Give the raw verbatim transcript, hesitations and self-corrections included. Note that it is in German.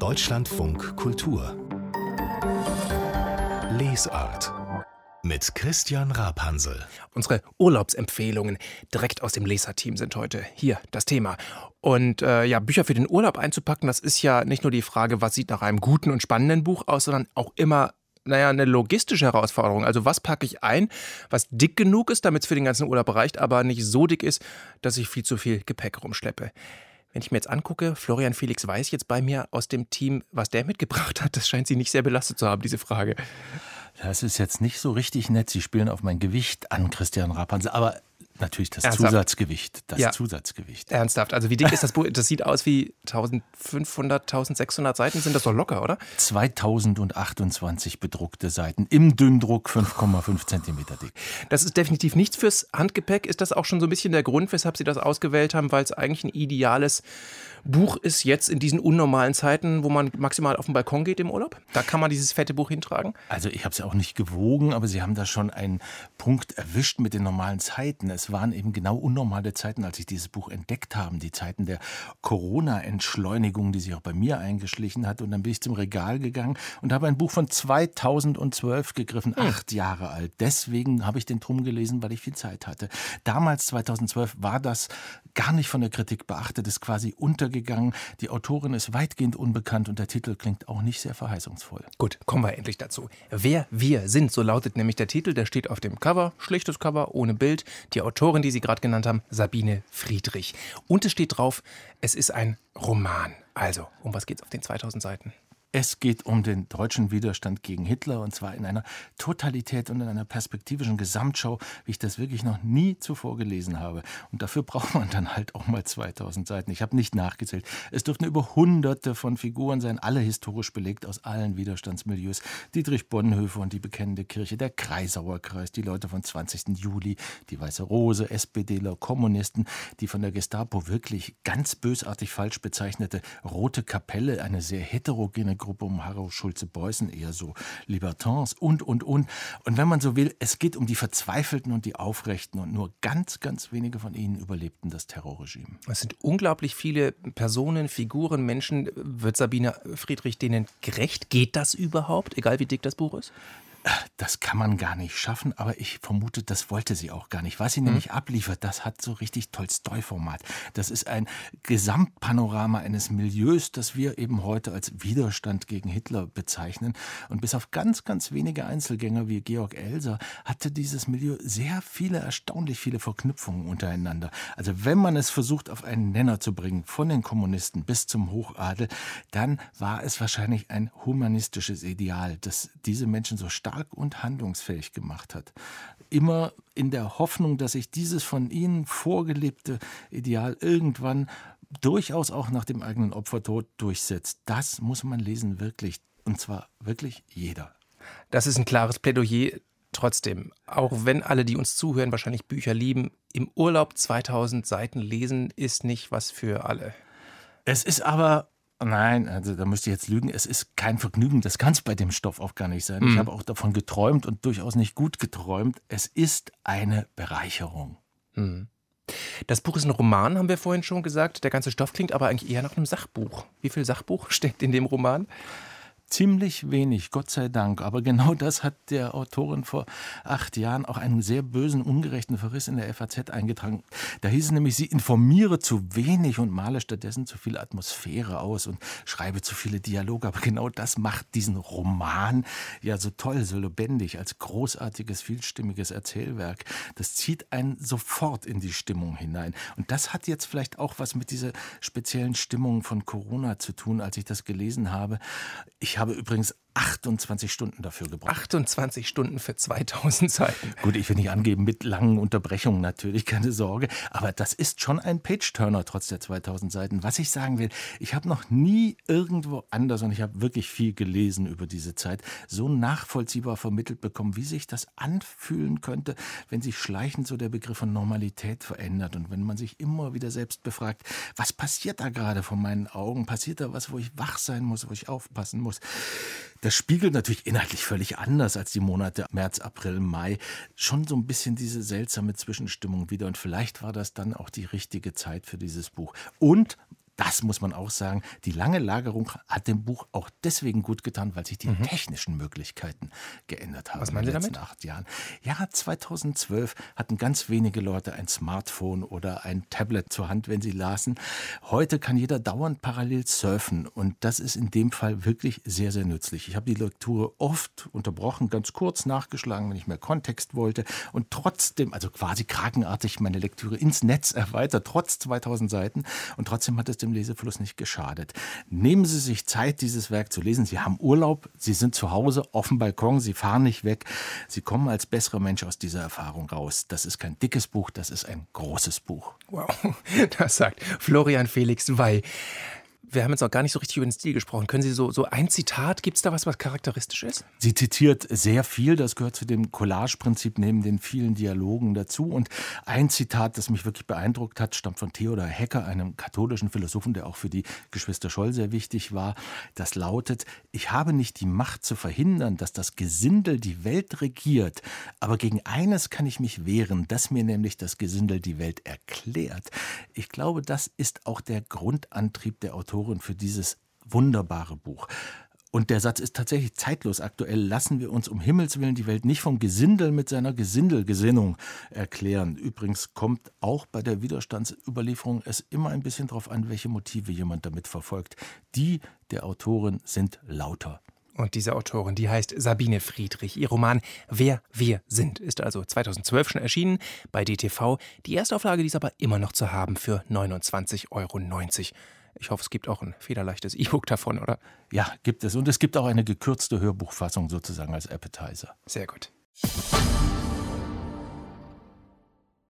Deutschlandfunk Kultur Lesart mit Christian Rapansel. Unsere Urlaubsempfehlungen direkt aus dem Leserteam sind heute hier das Thema. Und äh, ja, Bücher für den Urlaub einzupacken, das ist ja nicht nur die Frage, was sieht nach einem guten und spannenden Buch aus, sondern auch immer, naja, eine logistische Herausforderung. Also was packe ich ein, was dick genug ist, damit es für den ganzen Urlaub reicht, aber nicht so dick ist, dass ich viel zu viel Gepäck rumschleppe. Wenn ich mir jetzt angucke, Florian Felix Weiß jetzt bei mir aus dem Team, was der mitgebracht hat, das scheint Sie nicht sehr belastet zu haben, diese Frage. Das ist jetzt nicht so richtig nett. Sie spielen auf mein Gewicht an, Christian Rapansel. Aber natürlich das Ernsthaft? Zusatzgewicht. Das Ja. Zusatzgewicht. Ernsthaft, also wie dick ist das Buch? Das sieht aus wie eintausendfünfhundert, eintausendsechshundert Seiten, sind das doch locker, oder? zweitausendachtundzwanzig bedruckte Seiten, im Dünndruck fünf Komma fünf Zentimeter dick. Das ist definitiv nichts fürs Handgepäck. Ist das auch schon so ein bisschen der Grund, weshalb Sie das ausgewählt haben, weil es eigentlich ein ideales Buch ist jetzt in diesen unnormalen Zeiten, wo man maximal auf den Balkon geht im Urlaub? Da kann man dieses fette Buch hintragen? Also ich habe es ja auch nicht gewogen, aber Sie haben da schon einen Punkt erwischt mit den normalen Zeiten. Es waren eben genau unnormale Zeiten, als ich dieses Buch entdeckt habe. Die Zeiten der Corona-Entschleunigung, die sich auch bei mir eingeschlichen hat. Und dann bin ich zum Regal gegangen und habe ein Buch von zweitausendzwölf gegriffen, Hm. acht Jahre alt. Deswegen habe ich den drum gelesen, weil ich viel Zeit hatte. Damals, zweitausendzwölf, war das gar nicht von der Kritik beachtet, ist quasi untergegangen. Die Autorin ist weitgehend unbekannt und der Titel klingt auch nicht sehr verheißungsvoll. Gut, kommen wir endlich dazu. Wer wir sind, so lautet nämlich der Titel. Der steht auf dem Cover, schlichtes Cover, ohne Bild. Die Autorin, die Sie gerade genannt haben, Sabine Friedrich. Und es steht drauf, es ist ein Roman. Also, um was geht's auf den zweitausend Seiten? Es geht um den deutschen Widerstand gegen Hitler und zwar in einer Totalität und in einer perspektivischen Gesamtschau, wie ich das wirklich noch nie zuvor gelesen habe. Und dafür braucht man dann halt auch mal zweitausend Seiten. Ich habe nicht nachgezählt. Es dürften über hunderte von Figuren sein, alle historisch belegt aus allen Widerstandsmilieus. Dietrich Bonhoeffer und die Bekennende Kirche, der Kreisauer Kreis, die Leute vom zwanzigsten Juli, die Weiße Rose, SPDler, Kommunisten, die von der Gestapo wirklich ganz bösartig falsch bezeichnete Rote Kapelle, eine sehr heterogene Gruppe um Harro Schulze-Beußen, eher so Libertins und, und, und. Und wenn man so will, es geht um die Verzweifelten und die Aufrechten und nur ganz, ganz wenige von ihnen überlebten das Terrorregime. Es sind unglaublich viele Personen, Figuren, Menschen. Wird Sabine Friedrich denen gerecht? Geht das überhaupt, egal wie dick das Buch ist? Das kann man gar nicht schaffen, aber ich vermute, das wollte sie auch gar nicht. Was sie mhm. nämlich abliefert, das hat so richtig Tolstoi-Format. Das ist ein Gesamtpanorama eines Milieus, das wir eben heute als Widerstand gegen Hitler bezeichnen. Und bis auf ganz, ganz wenige Einzelgänger wie Georg Elser hatte dieses Milieu sehr viele, erstaunlich viele Verknüpfungen untereinander. Also wenn man es versucht, auf einen Nenner zu bringen, von den Kommunisten bis zum Hochadel, dann war es wahrscheinlich ein humanistisches Ideal, das diese Menschen so stark und handlungsfähig gemacht hat. Immer in der Hoffnung, dass sich dieses von ihnen vorgelebte Ideal irgendwann durchaus auch nach dem eigenen Opfertod durchsetzt. Das muss man lesen, wirklich. Und zwar wirklich jeder. Das ist ein klares Plädoyer. Trotzdem, auch wenn alle, die uns zuhören, wahrscheinlich Bücher lieben, im Urlaub zweitausend Seiten lesen ist nicht was für alle. Es ist aber Nein, also da müsste ich jetzt lügen. Es ist kein Vergnügen, das kann es bei dem Stoff auch gar nicht sein. Mhm. Ich habe auch davon geträumt und durchaus nicht gut geträumt. Es ist eine Bereicherung. Mhm. Das Buch ist ein Roman, haben wir vorhin schon gesagt. Der ganze Stoff klingt aber eigentlich eher nach einem Sachbuch. Wie viel Sachbuch steckt in dem Roman? Ziemlich wenig, Gott sei Dank. Aber genau das hat der Autorin vor acht Jahren auch einen sehr bösen, ungerechten Verriss in der F A Z eingetragen. Da hieß es nämlich, sie informiere zu wenig und male stattdessen zu viel Atmosphäre aus und schreibe zu viele Dialoge. Aber genau das macht diesen Roman ja so toll, so lebendig, als großartiges, vielstimmiges Erzählwerk. Das zieht einen sofort in die Stimmung hinein. Und das hat jetzt vielleicht auch was mit dieser speziellen Stimmung von Corona zu tun, als ich das gelesen habe. Ich habe übrigens achtundzwanzig Stunden dafür gebraucht. achtundzwanzig Stunden für zweitausend Seiten. Gut, ich will nicht angeben, mit langen Unterbrechungen natürlich, keine Sorge. Aber das ist schon ein Page-Turner, trotz der zweitausend Seiten. Was ich sagen will, ich habe noch nie irgendwo anders, und ich habe wirklich viel gelesen über diese Zeit, so nachvollziehbar vermittelt bekommen, wie sich das anfühlen könnte, wenn sich schleichend so der Begriff von Normalität verändert. Und wenn man sich immer wieder selbst befragt, was passiert da gerade vor meinen Augen? Passiert da was, wo ich wach sein muss, wo ich aufpassen muss? Das spiegelt natürlich inhaltlich völlig anders als die Monate März, April, Mai. Schon so ein bisschen diese seltsame Zwischenstimmung wieder. Und vielleicht war das dann auch die richtige Zeit für dieses Buch. Und das muss man auch sagen, die lange Lagerung hat dem Buch auch deswegen gut getan, weil sich die mhm. technischen Möglichkeiten geändert haben. Was meinen Sie damit? In den letzten acht Jahren. Ja, zweitausendzwölf hatten ganz wenige Leute ein Smartphone oder ein Tablet zur Hand, wenn sie lasen. Heute kann jeder dauernd parallel surfen und das ist in dem Fall wirklich sehr, sehr nützlich. Ich habe die Lektüre oft unterbrochen, ganz kurz nachgeschlagen, wenn ich mehr Kontext wollte und trotzdem, also quasi krakenartig meine Lektüre ins Netz erweitert, trotz zweitausend Seiten und trotzdem hat es dem Lesefluss nicht geschadet. Nehmen Sie sich Zeit, dieses Werk zu lesen. Sie haben Urlaub, Sie sind zu Hause auf dem Balkon, Sie fahren nicht weg. Sie kommen als besserer Mensch aus dieser Erfahrung raus. Das ist kein dickes Buch, das ist ein großes Buch. Wow, das sagt Florian Felix Wey. Wir haben jetzt noch gar nicht so richtig über den Stil gesprochen. Können Sie so, so ein Zitat, gibt es da was, was charakteristisch ist? Sie zitiert sehr viel, das gehört zu dem Collage-Prinzip neben den vielen Dialogen dazu. Und ein Zitat, das mich wirklich beeindruckt hat, stammt von Theodor Hecker, einem katholischen Philosophen, der auch für die Geschwister Scholl sehr wichtig war. Das lautet: Ich habe nicht die Macht zu verhindern, dass das Gesindel die Welt regiert, aber gegen eines kann ich mich wehren, dass mir nämlich das Gesindel die Welt erklärt. Ich glaube, das ist auch der Grundantrieb der Autorin für dieses wunderbare Buch. Und der Satz ist tatsächlich zeitlos aktuell. Lassen wir uns um Himmels Willen die Welt nicht vom Gesindel mit seiner Gesindelgesinnung erklären. Übrigens kommt auch bei der Widerstandsüberlieferung es immer ein bisschen darauf an, welche Motive jemand damit verfolgt. Die der Autorin sind lauter. Und diese Autorin, die heißt Sabine Friedrich. Ihr Roman Wer wir sind ist also zweitausendzwölf schon erschienen bei D T V. Die Erstauflage, die ist aber immer noch zu haben für neunundzwanzig Euro neunzig. Ich hoffe, es gibt auch ein federleichtes E-Book davon, oder? Ja, gibt es. Und es gibt auch eine gekürzte Hörbuchfassung sozusagen als Appetizer. Sehr gut.